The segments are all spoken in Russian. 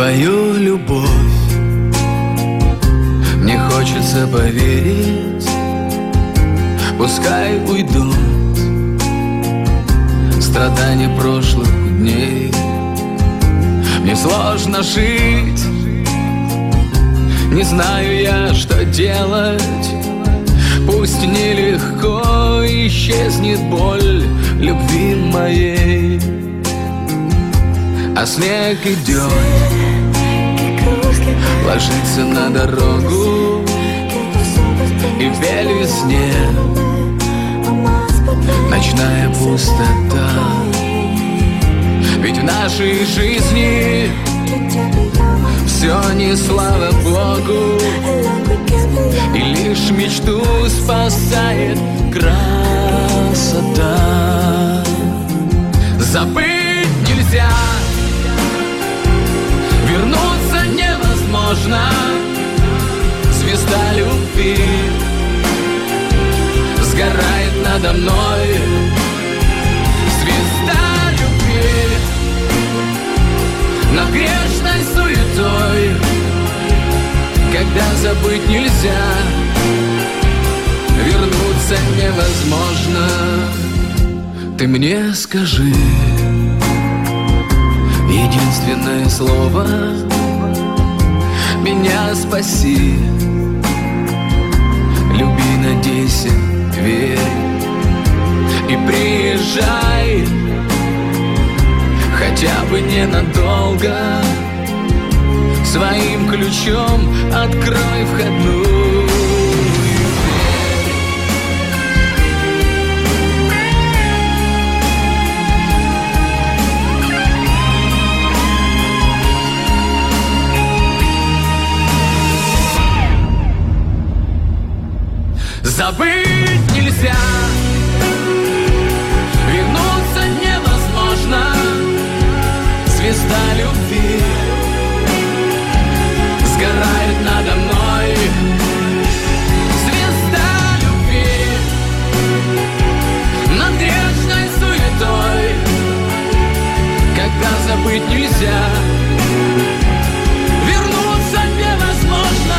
твою любовь. Мне хочется поверить, пускай уйдут страдания прошлых дней. Мне сложно жить, не знаю я, что делать. Пусть нелегко исчезнет боль любви моей, а снег идет, ложится на дорогу, и в весне ночная пустота. Ведь в нашей жизни все не слава Богу, и лишь мечту спасает красота. Забыть нельзя, вернуться невозможно. Звезда любви сгорает надо мной. Звезда любви над грешной суетой. Когда забыть нельзя, вернуться невозможно. Ты мне скажи единственное слово, меня спаси. Люби, надейся, верь и приезжай, хотя бы ненадолго. Своим ключом открой входную дверь. Забыть нельзя, вернуться невозможно. Звезда любви сгорает надо мной. Звезда любви над грешной суетой. Когда забыть нельзя, вернуться невозможно.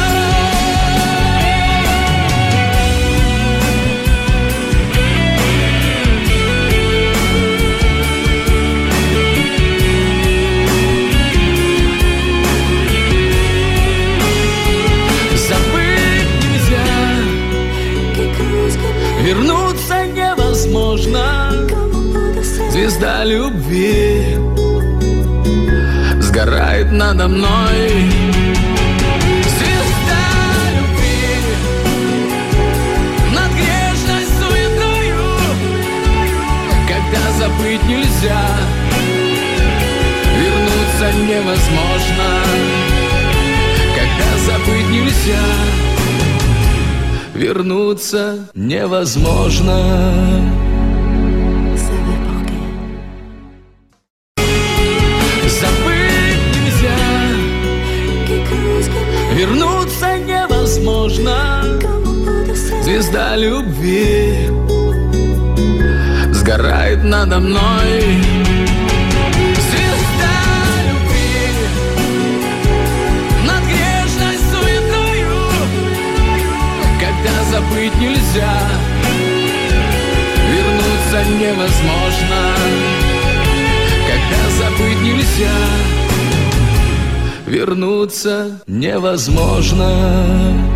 Вернуться невозможно. Звезда любви сгорает надо мной. Звезда любви над грешной суетою. Когда забыть нельзя, вернуться невозможно. Когда забыть нельзя, вернуться невозможно. Забыть нельзя, вернуться невозможно. Звезда любви сгорает надо мной. Забыть нельзя, вернуться невозможно. Когда забыть нельзя, вернуться невозможно.